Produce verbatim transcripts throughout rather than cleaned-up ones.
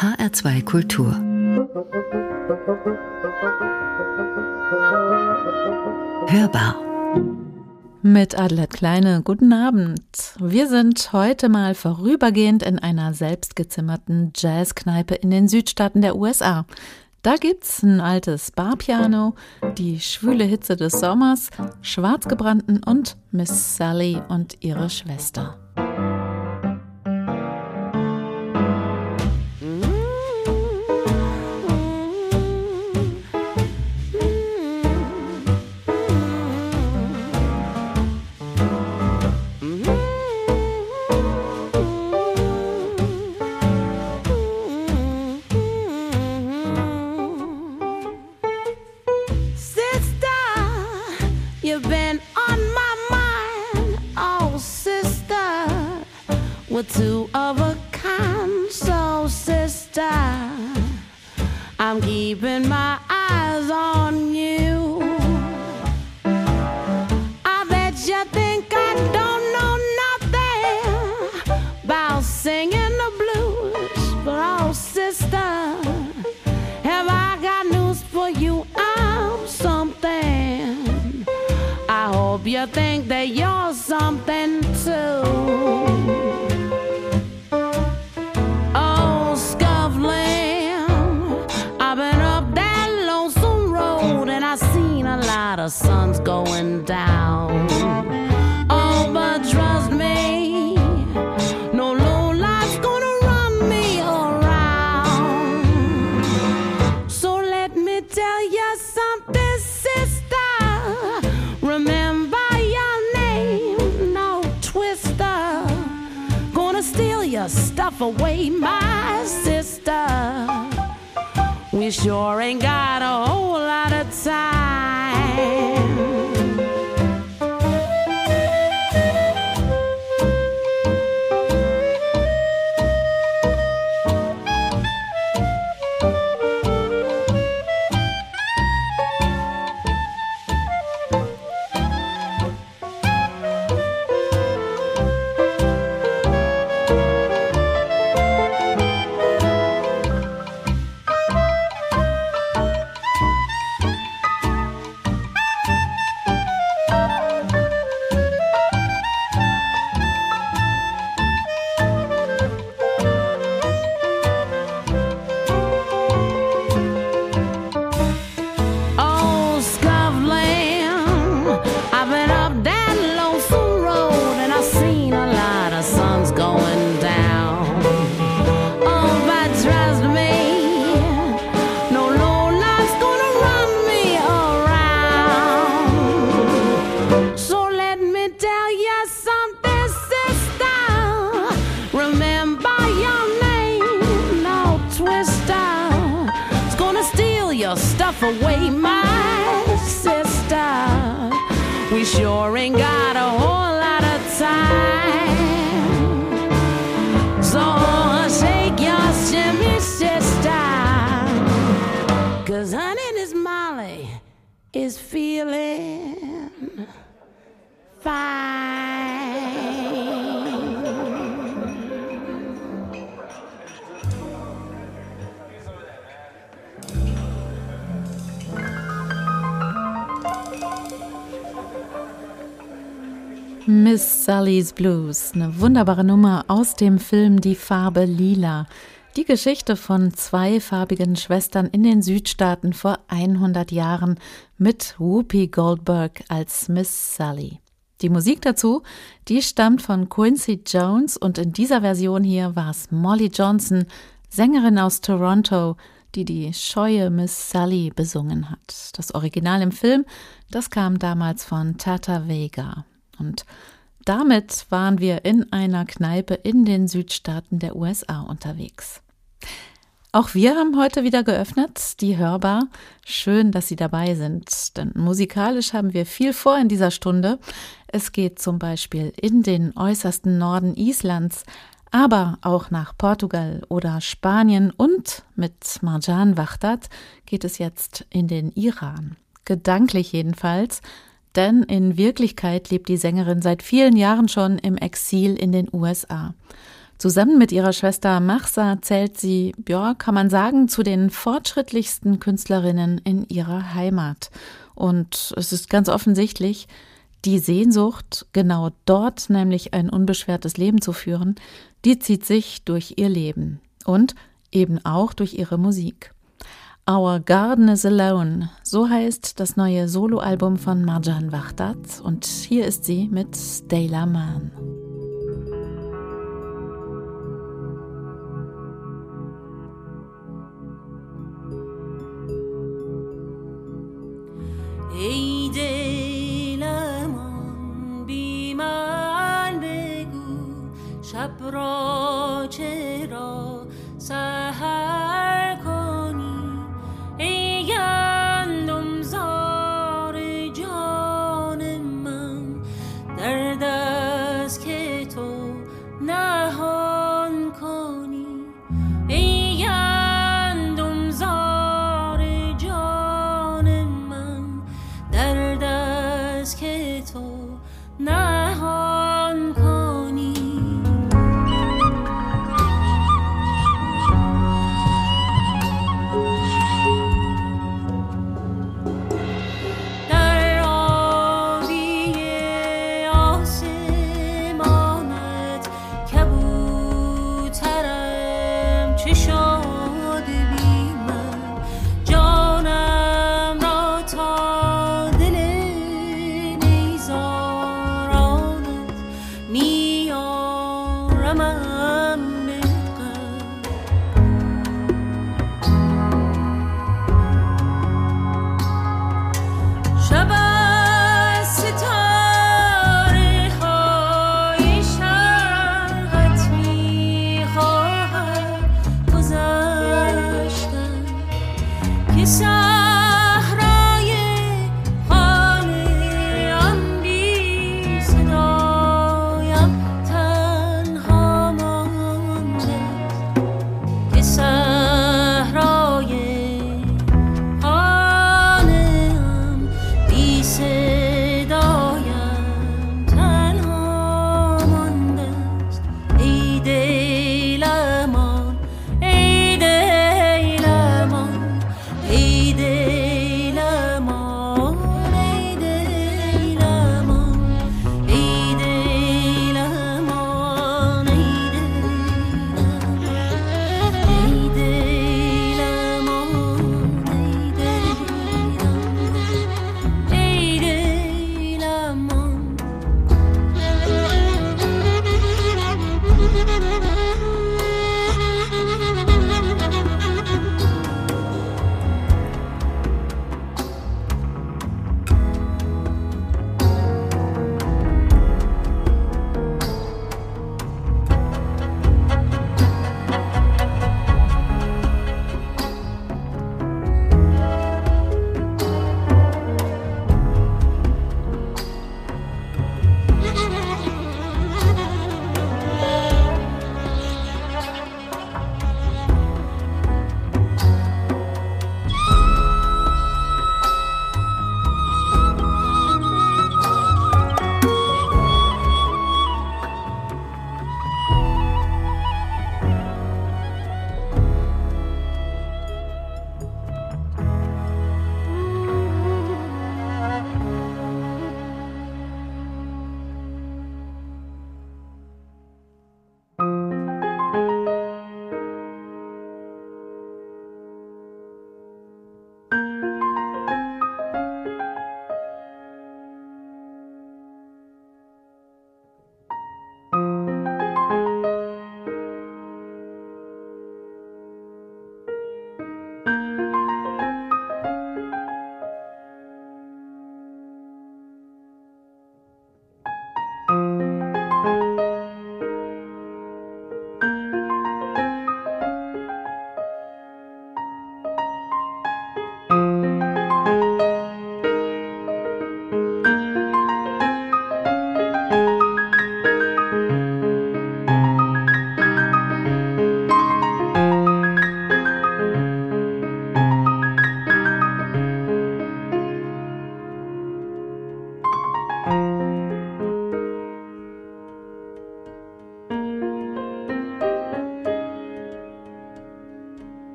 H R zwei Kultur. Hörbar. Mit Adelheid Kleine, guten Abend. Wir sind heute mal vorübergehend in einer selbstgezimmerten Jazzkneipe in den Südstaaten der U S A. Da gibt's ein altes Barpiano, die schwüle Hitze des Sommers, Schwarzgebrannten und Miss Sally und ihre Schwester. Two of a kind, so sister, I'm keeping my eyes on you. I bet you think I don't know nothing about singing the blues, but oh sister, have I got news for you? I'm something. I hope you think that you're something too. The sun's going down. Oh, but trust me, no low life's gonna run me around. So let me tell you something, sister. Remember your name, no twister. Gonna steal your stuff away, my sister. We sure ain't got a whole lot of time. Away, my sister. We sure ain't got a whole lot of time. So shake your shimmy, sister. Cause honey, this Molly is feeling fine. Miss Sally's Blues, eine wunderbare Nummer aus dem Film Die Farbe Lila. Die Geschichte von zwei farbigen Schwestern in den Südstaaten vor hundert Jahren mit Whoopi Goldberg als Miss Sally. Die Musik dazu, die stammt von Quincy Jones und in dieser Version hier war es Molly Johnson, Sängerin aus Toronto, die die scheue Miss Sally besungen hat. Das Original im Film, das kam damals von Tata Vega. Und damit waren wir in einer Kneipe in den Südstaaten der U S A unterwegs. Auch wir haben heute wieder geöffnet, die Hörbar. Schön, dass Sie dabei sind, denn musikalisch haben wir viel vor in dieser Stunde. Es geht zum Beispiel in den äußersten Norden Islands, aber auch nach Portugal oder Spanien und mit Marjan Wachtad geht es jetzt in den Iran. Gedanklich jedenfalls, denn in Wirklichkeit lebt die Sängerin seit vielen Jahren schon im Exil in den U S A. Zusammen mit ihrer Schwester Mahsa zählt sie, ja, kann man sagen, zu den fortschrittlichsten Künstlerinnen in ihrer Heimat. Und es ist ganz offensichtlich, die Sehnsucht, genau dort nämlich ein unbeschwertes Leben zu führen, die zieht sich durch ihr Leben und eben auch durch ihre Musik. Our Garden is Alone, so heißt das neue Soloalbum von Marjan Wahdat und hier ist sie mit Stayla Man. ای دلمان بی من بگو شب را چرا سحر کنی ای گندم زار جان من در دست که تو نهان کنی ای گندم زار جان من در دست که تو نهان کنی در آبی آسمانت کبوترم چه شاد بی من جانم را تا دل نیزارانت میارمم به غم شب از ستاره های شرقت میخواهم گذشتن که صحرای خانه آن بی صدایم تنها مانده که صحرای خانه آن بی صدایم تنها مانده است ای دلمان ای دلمان ای دلمان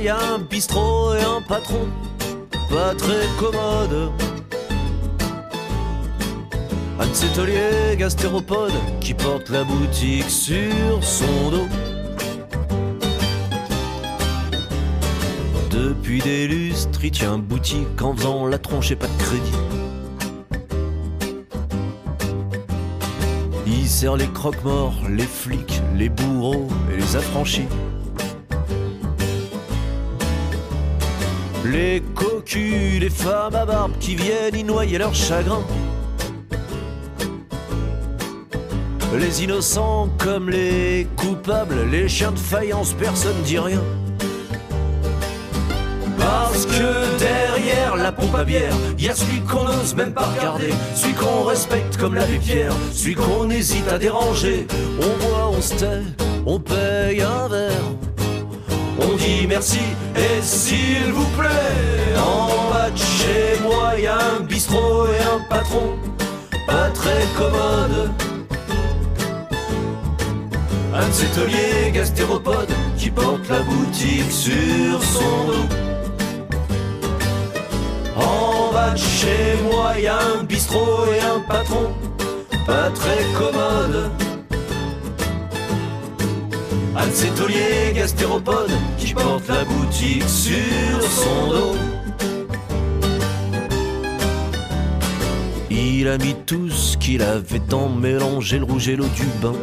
y a un bistrot et un patron pas très commode. Un de ces tauliers gastéropodes qui porte la boutique sur son dos. Depuis des lustres, il tient boutique en faisant la tronche et pas de crédit. Il sert les croque-morts, les flics, les bourreaux et les affranchis. Les cocus, les femmes à barbe qui viennent y noyer leur chagrin. Les innocents comme les coupables, les chiens de faïence, personne dit rien. Parce que derrière la pompe à bière, y a celui qu'on n'ose même pas regarder, celui qu'on respecte comme l'abbé Pierre, celui qu'on hésite à déranger. On boit, on se tait, on paye un verre, on dit merci et s'il vous plaît. En bas de chez moi y a un bistrot et un patron pas très commode. Un de ces tauliers gastéropodes qui porte la boutique sur son dos. En bas de chez moi y a un bistrot et un patron pas très commode. Un de ces tauliers gastéropodes qui porte la boutique sur son dos. Il a mis tout ce qu'il avait tant mélangé, le rouge et l'eau du bain.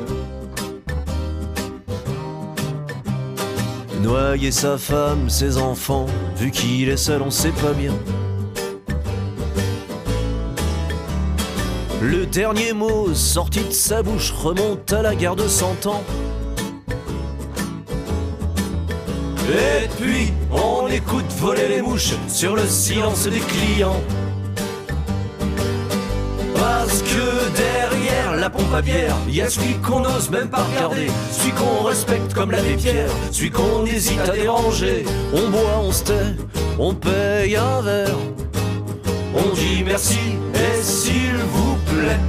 Noyer sa femme, ses enfants, vu qu'il est seul on sait pas bien. Le dernier mot sorti de sa bouche remonte à la guerre de cent ans. Et puis on écoute voler les mouches sur le silence des clients. Parce que derrière la pompe à bière, y a celui qu'on n'ose même pas regarder, celui qu'on respecte comme l'abbé Pierre, celui qu'on hésite à déranger. On boit, on se tait, on paye un verre, on dit merci et s'il vous plaît.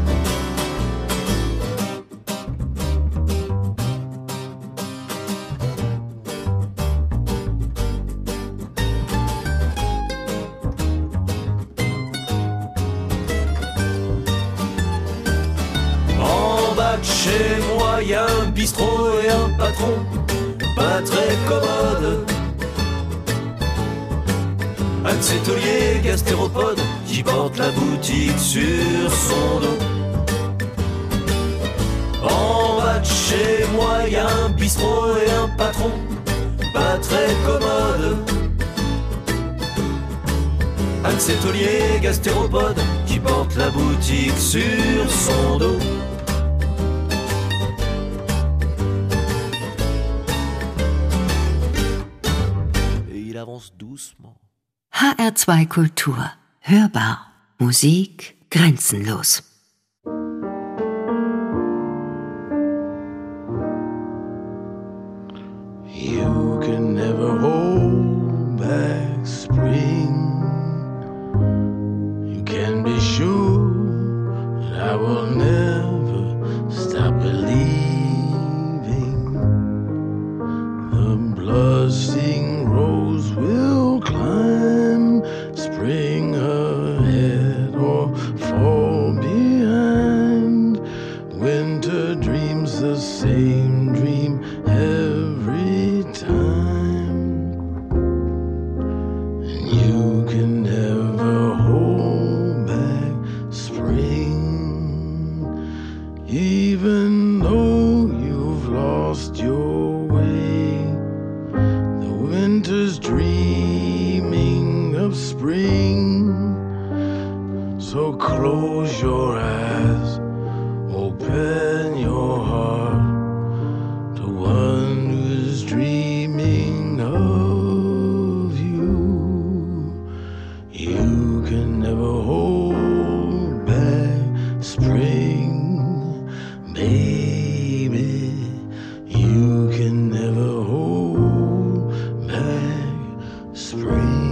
Chez moi y a un bistrot et un patron pas très commode. Un de ces tauliers gastéropodes qui porte la boutique sur son dos. En bas de chez moi y a un bistrot et un patron pas très commode. Un de ces tauliers gastéropodes qui porte la boutique sur son dos. Doucement. H R zwei Kultur. Hörbar. Musik grenzenlos. You can never hold back spring. You can be sure that I will never stop believing. The blushing rose will climb, spring ahead or fall behind. Winter dreams the same dream every time. And you can never hold back spring, even though you've lost your way. The winter's dreaming of spring, so close your eyes, open your heart to one who's dreaming of you. You can never hold back spring, baby. You can never hold back spring.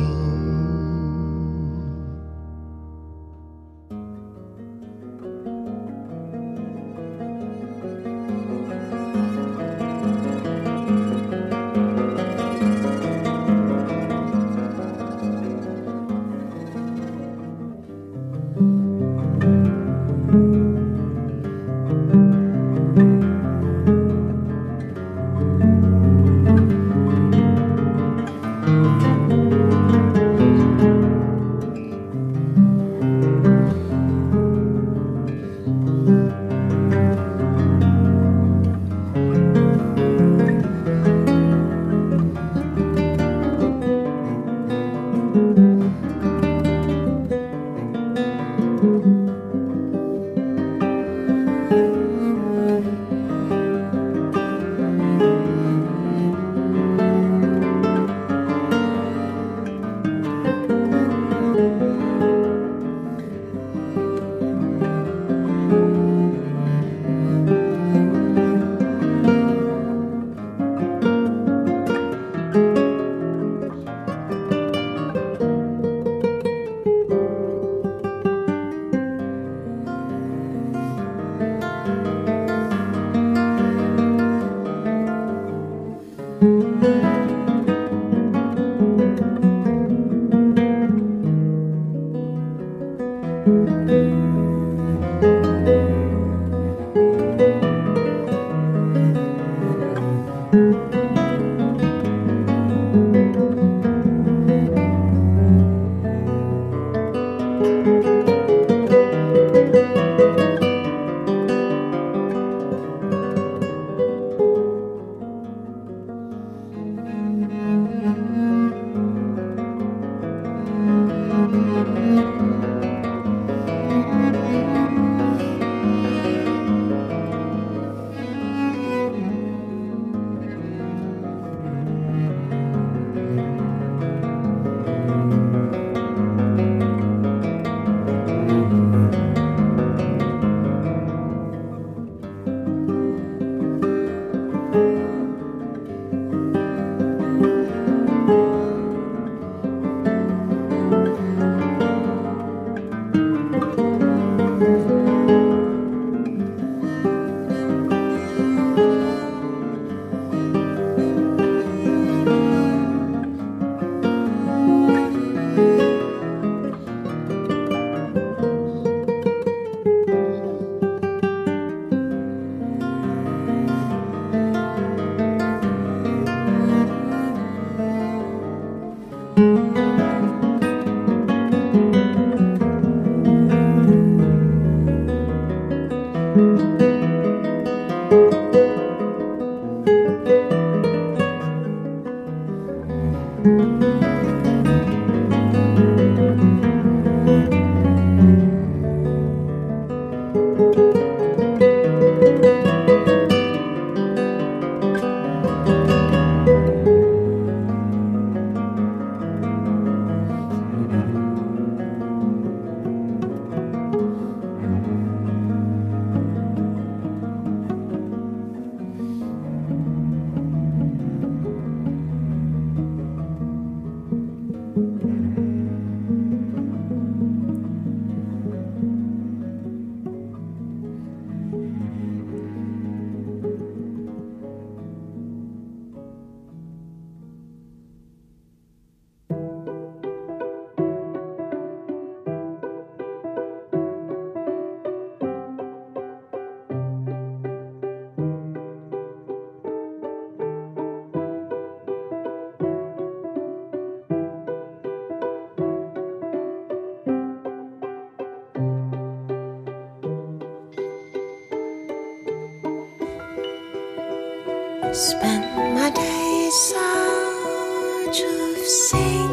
Spend my days out to sing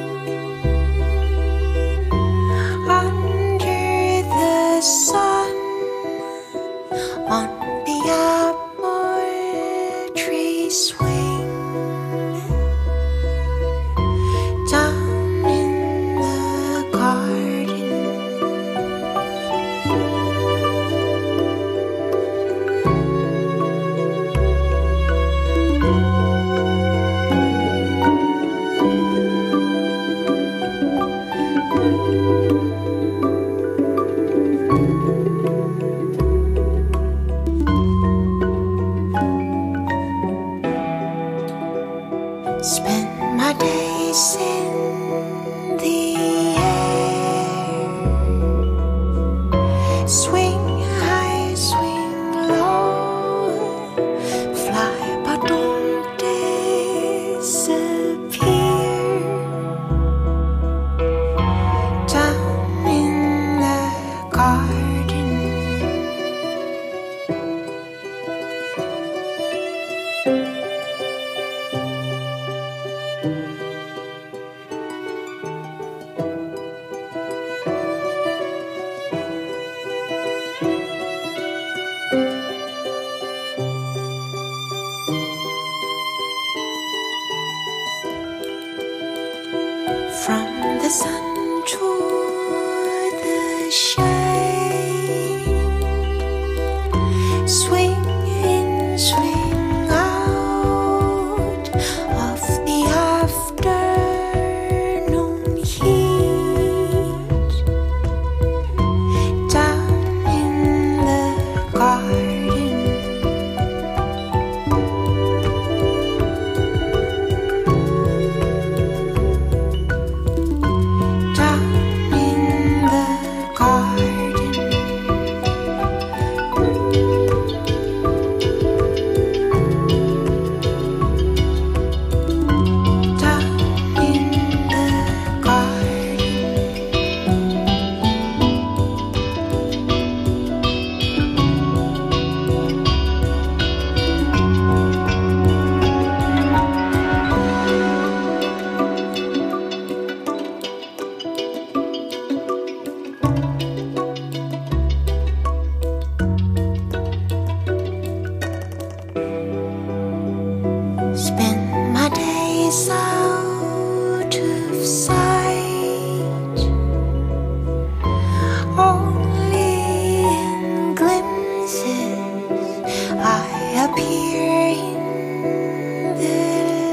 under the sun on the apple tree swing down in the garden. Spend my days in the air, swing high, swing low, fly but don't disappear down in the garden. From the sun to the shade, swing in, swing out of the afternoon heat, down in the garden. Spend my days out of sight, only in glimpses I appear in the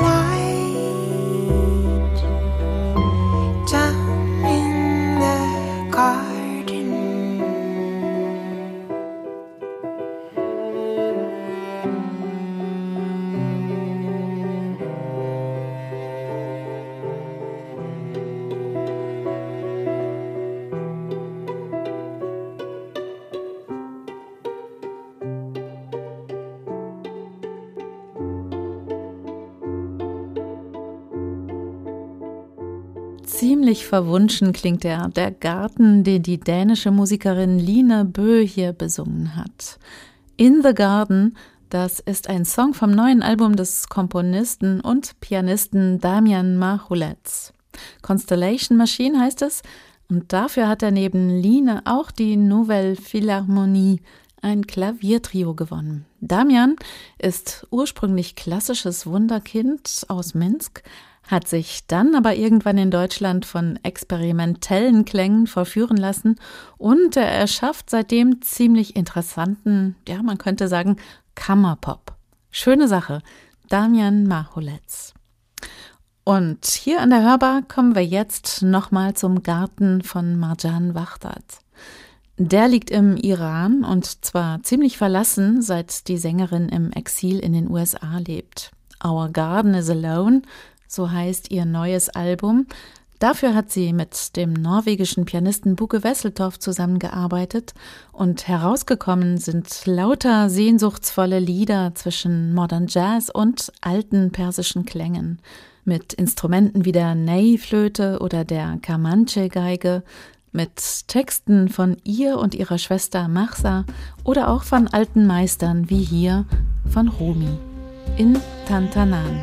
light, down in the garden. Ziemlich verwunschen klingt er, der Garten, den die dänische Musikerin Line Bø hier besungen hat. In the Garden, das ist ein Song vom neuen Album des Komponisten und Pianisten Damian Marhoulets. Constellation Machine heißt es, und dafür hat er neben Line auch die Nouvelle Philharmonie, ein Klaviertrio, gewonnen. Damian ist ursprünglich klassisches Wunderkind aus Minsk, hat sich dann aber irgendwann in Deutschland von experimentellen Klängen verführen lassen und er erschafft seitdem ziemlich interessanten, ja, man könnte sagen, Kammerpop. Schöne Sache, Damian Marhoulets. Und hier an der Hörbar kommen wir jetzt nochmal zum Garten von Marjan Wachtad. Der liegt im Iran und zwar ziemlich verlassen, seit die Sängerin im Exil in den U S A lebt. Our Garden is Alone, so heißt ihr neues Album. Dafür hat sie mit dem norwegischen Pianisten Buke Wesseltoft zusammengearbeitet und herausgekommen sind lauter sehnsuchtsvolle Lieder zwischen Modern Jazz und alten persischen Klängen. Mit Instrumenten wie der Ney-Flöte oder der Kamanche-Geige, mit Texten von ihr und ihrer Schwester Mahsa oder auch von alten Meistern wie hier von Rumi in Tantanan.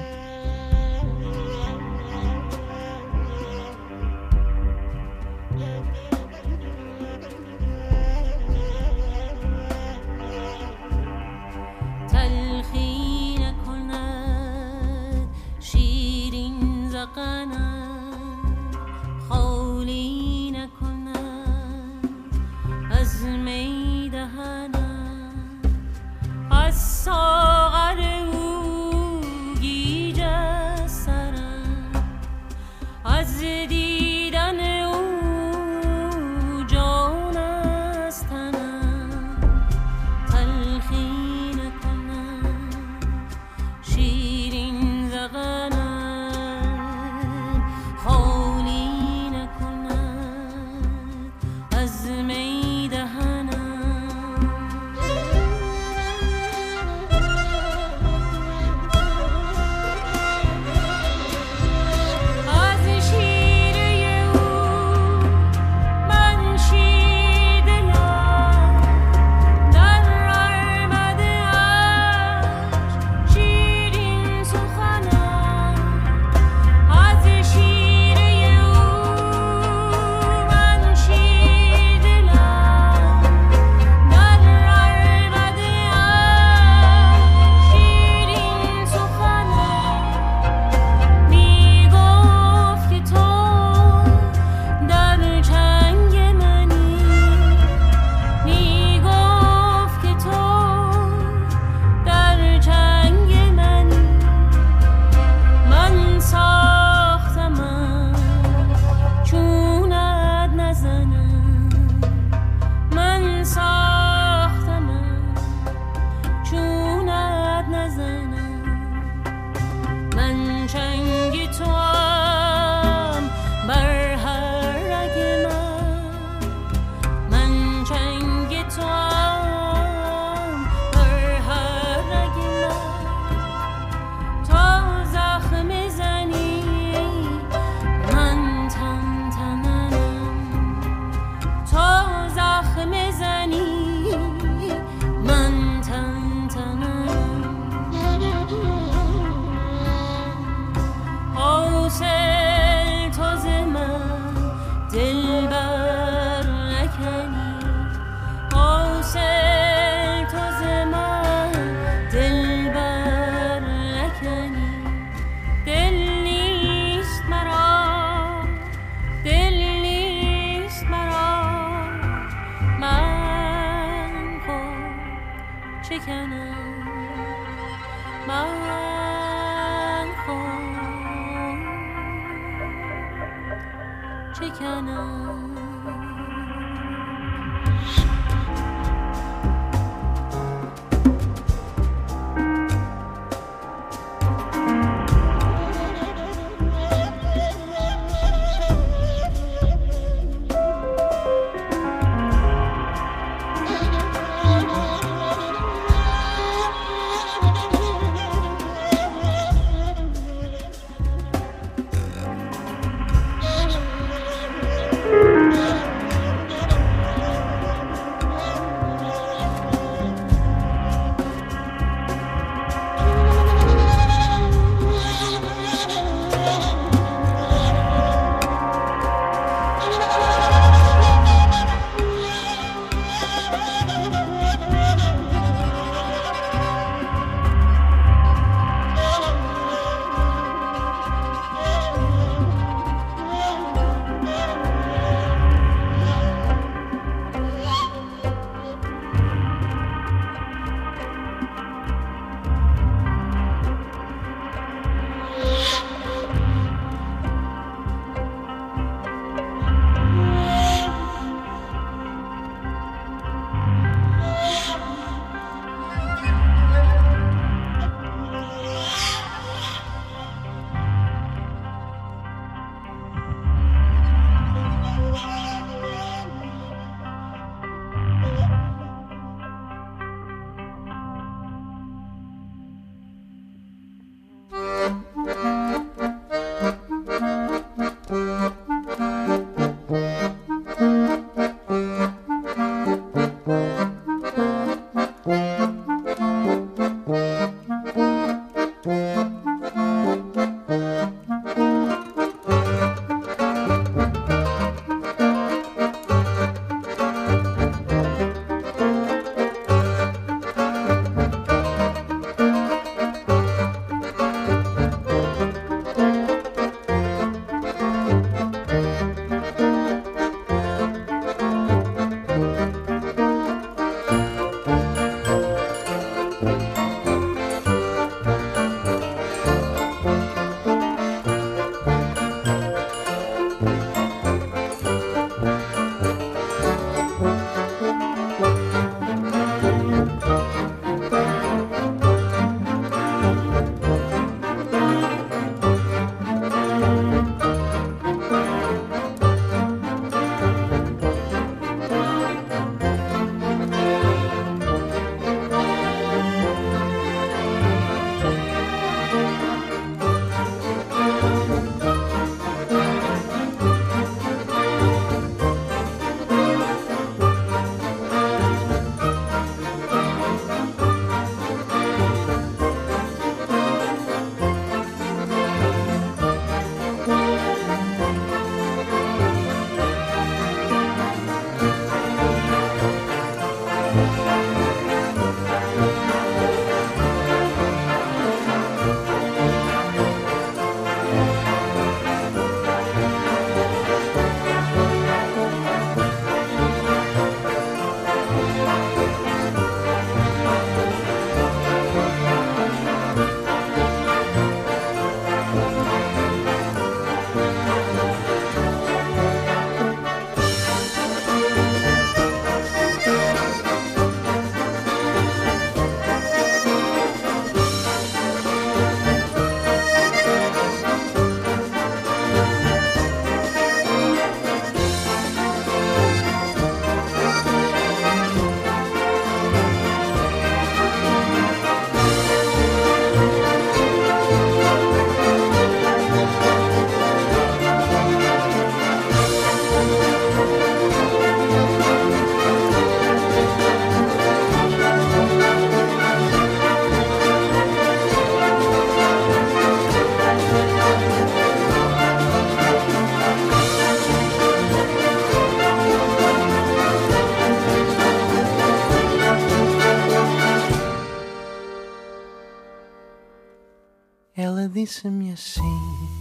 Ela disse-me assim: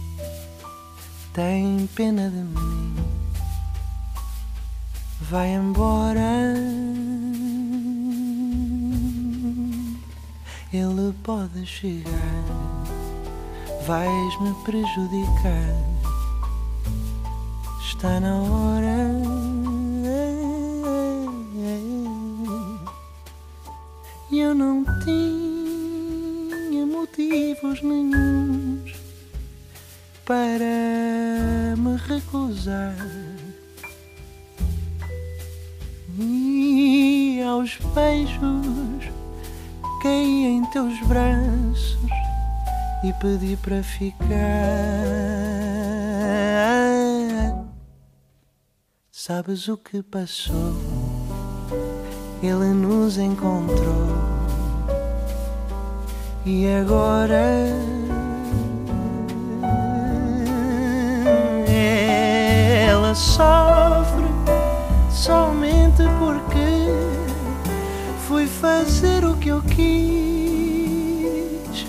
tem pena de mim, vai embora. Ele pode chegar, vais-me prejudicar. Está na hora. Eu não tinha motivos nenhuns para me recusar, e aos beijos caí em teus braços e pedi para ficar. Sabes o que passou? Ele nos encontrou e agora ela sofre somente porque fui fazer o que eu quis.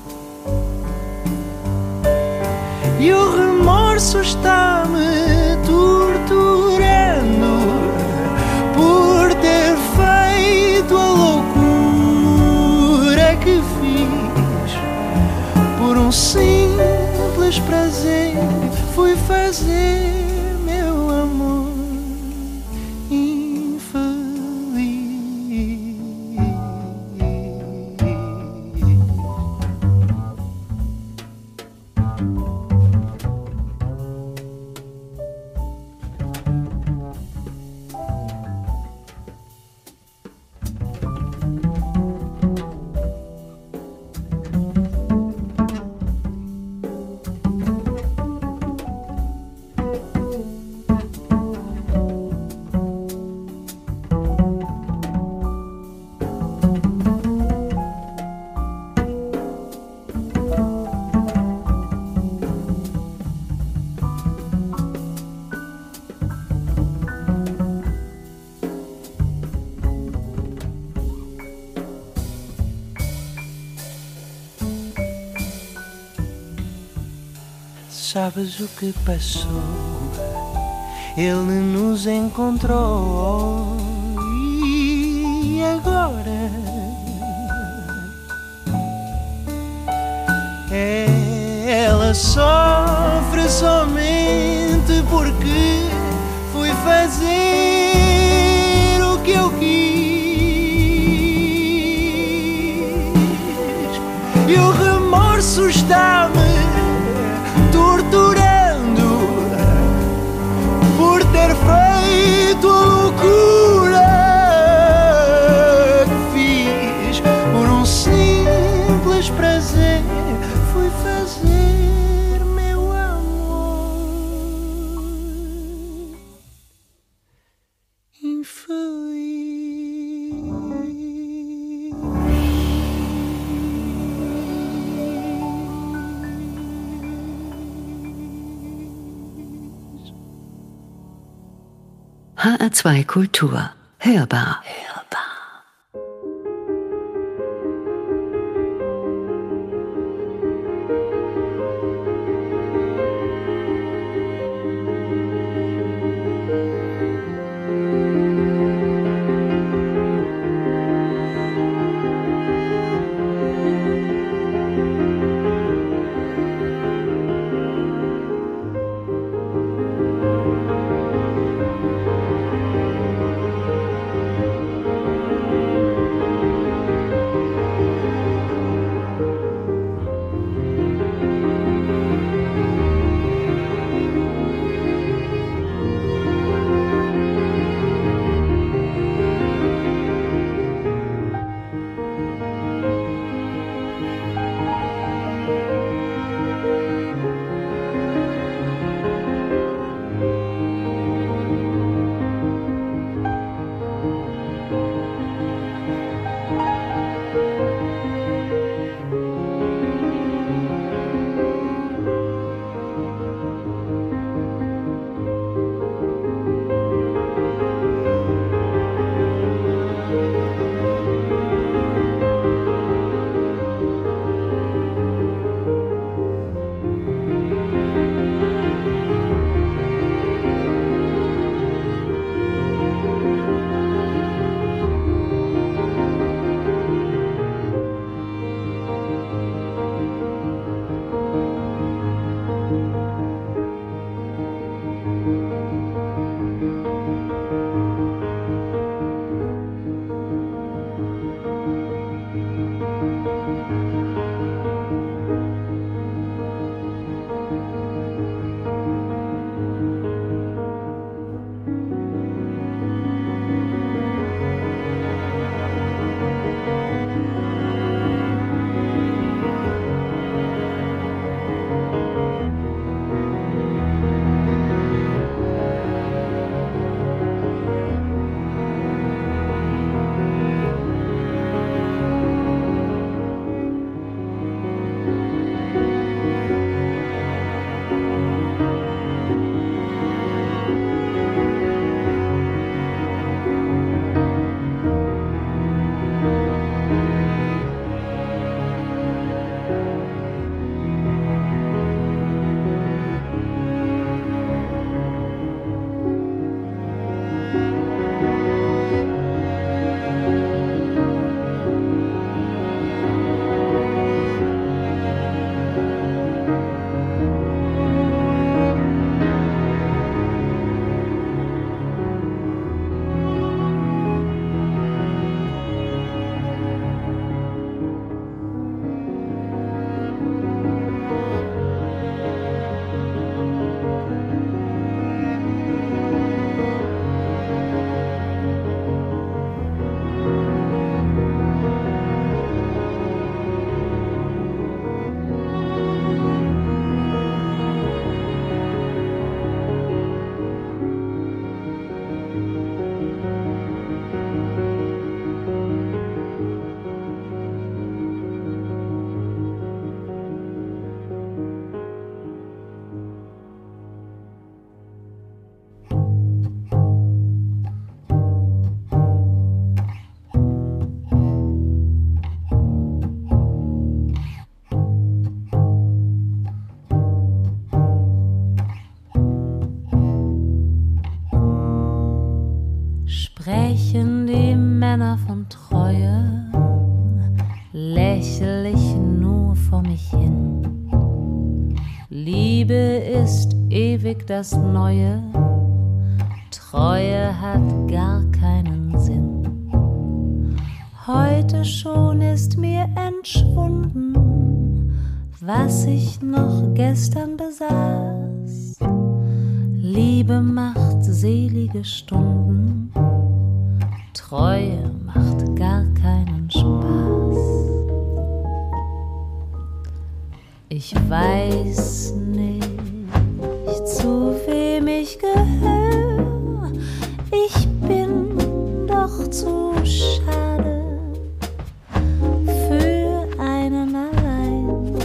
E o remorso está-me torturando por ter feito a loucura que fiz. Por um simples prazer fui fazer meu amor Sabes o que passou? Ele nos encontrou e agora ela sofre somente porque fui fazer o que eu quis. E o remorso está-me torturando por ter feito a loucura que fiz. Por um simples prazer fui fazer meu amor infeliz. H R zwei Kultur. Hörbar. spiel ich nur vor mich hin. Liebe ist ewig das Neue, Treue hat gar keinen Sinn. Heute schon ist mir entschwunden, was ich noch gestern besaß. Liebe macht selige Stunden, Treue macht gar keinen Spaß. Ich weiß nicht, zu wem ich gehöre. Ich bin doch zu schade für einen allein.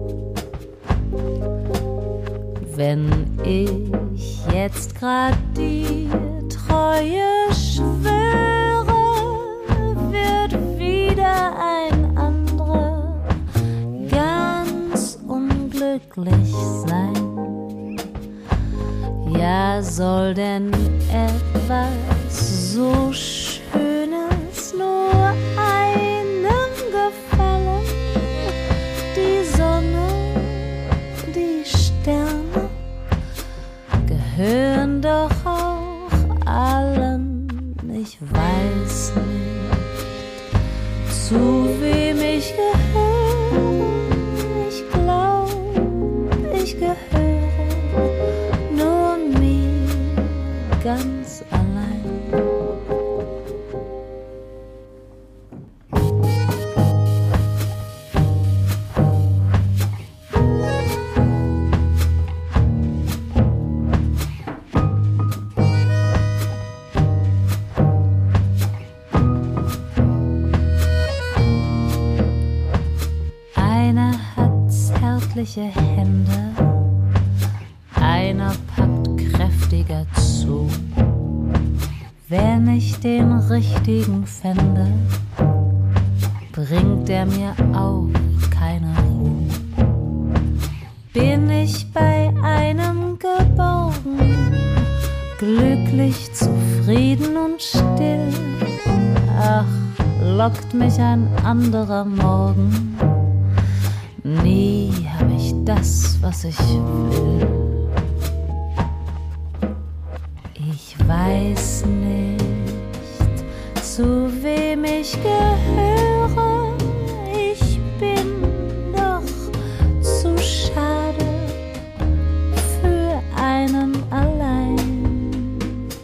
Wenn ich jetzt grad die Treue schwöre, wird wieder ein anderer ganz unglücklich sein. Ja, soll denn etwas so Schönes nur einem gefallen? Die Sonne, die Sterne gehören doch auch allen. Ich weiß nicht, zu wem ich gehöre. Ich glaub, ich gehöre nur mir ganz allein. Einer hat zärtliche Hände, einer packt kräftiger zu. Wenn ich den richtigen fände, bringt er mir auch keine Ruhe. Bin ich bei einem geborgen, glücklich, zufrieden und still, ach, lockt mich ein anderer Morgen. Nie hab ich das, was ich will. Ich weiß nicht, zu wem ich gehöre. Ich bin doch zu schade für einen allein.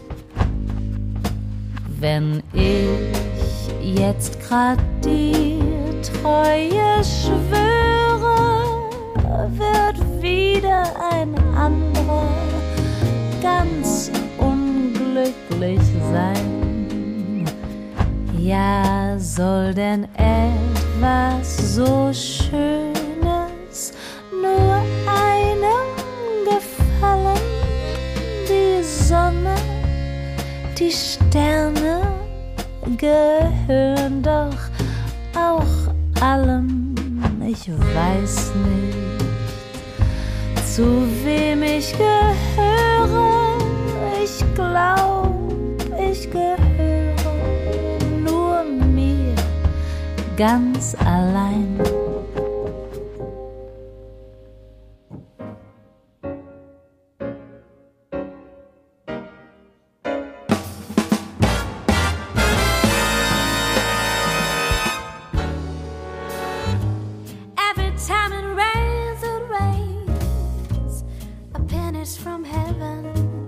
Wenn ich jetzt grad die Treue schwöre, wird wieder ein anderer ganz unglücklich sein. Ja, soll denn etwas so Schönes nur einem gefallen? Die Sonne, die Sterne gehören doch auch allen. Ich weiß nicht, zu wem ich gehöre. Ich glaub, ich gehöre nur mir ganz allein. Every time it rains, it rains. A penny's from heaven.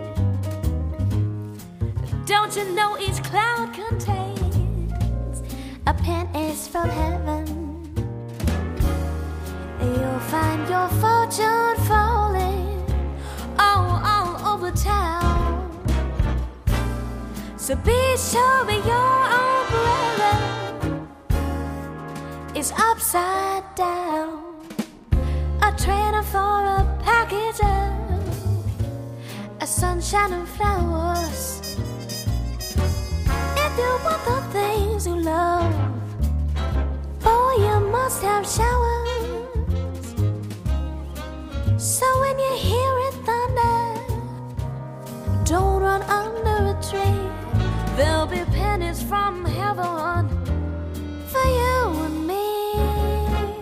Don't you know each cloud contains a penny's from heaven? You'll find your fortune falling all, all over town. So be sure your umbrella is upside down. A trainer for a package of a sunshine and flowers. If you want the things you love, boy, you must have showers. So when you hear it thunder, don't run under a tree. There'll be pennies from heaven for you and me.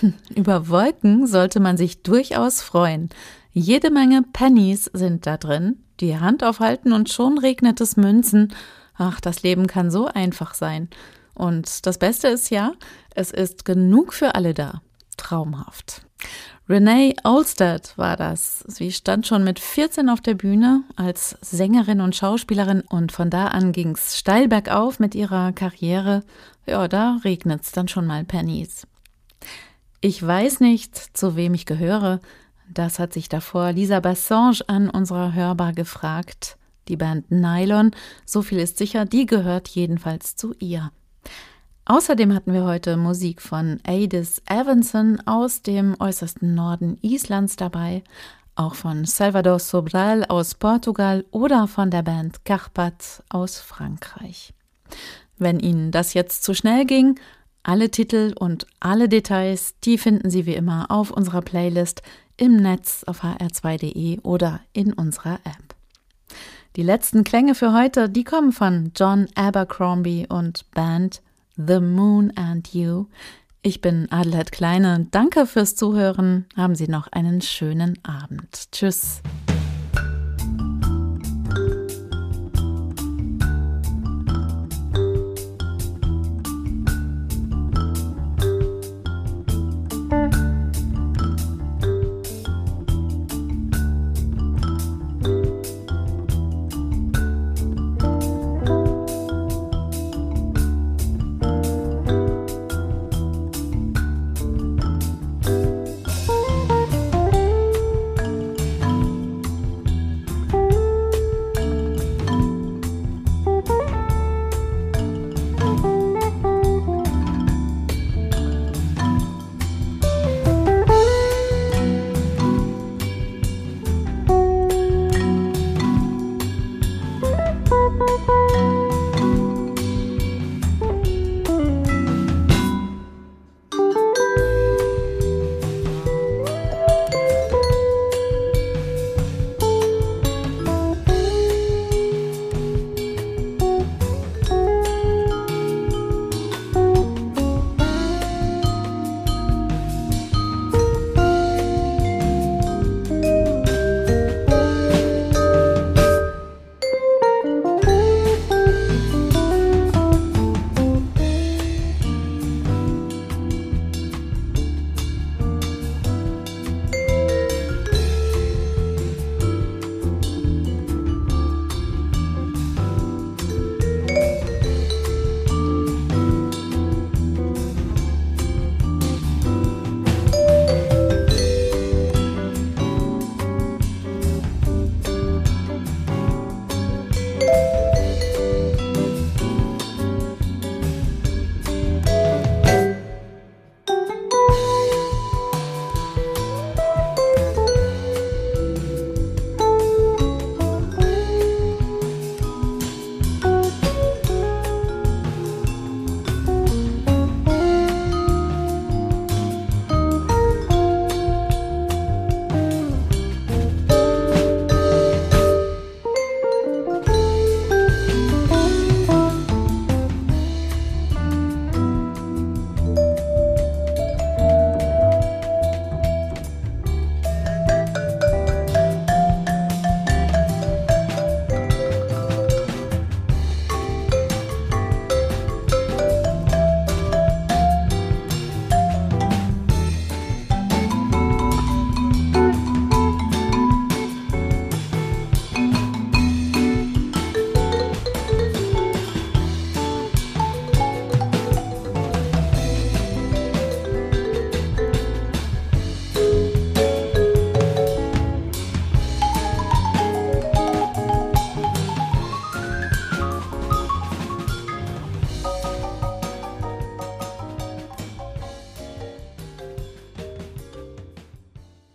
Über Wolken sollte man sich durchaus freuen. Jede Menge Pennies sind da drin, die Hand aufhalten und schon regnet es Münzen. Ach, das Leben kann so einfach sein. Und das Beste ist ja, es ist genug für alle da. Traumhaft. Renee Olstead war das. Sie stand schon mit vierzehn auf der Bühne als Sängerin und Schauspielerin und von da an ging's steil bergauf mit ihrer Karriere. Ja, da regnet's dann schon mal Pennies. Ich weiß nicht, zu wem ich gehöre. Das hat sich davor Lisa Bassange an unserer Hörbar gefragt. Die Band Nylon, so viel ist sicher, die gehört jedenfalls zu ihr. Außerdem hatten wir heute Musik von Adis Evanson aus dem äußersten Norden Islands dabei, auch von Salvador Sobral aus Portugal oder von der Band Carpat aus Frankreich. Wenn Ihnen das jetzt zu schnell ging, alle Titel und alle Details, die finden Sie wie immer auf unserer Playlist im Netz auf h r zwei punkt d e oder in unserer App. Die letzten Klänge für heute, die kommen von John Abercrombie und Band The Moon and You. Ich bin Adelheid Kleine. Danke fürs Zuhören. Haben Sie noch einen schönen Abend. Tschüss.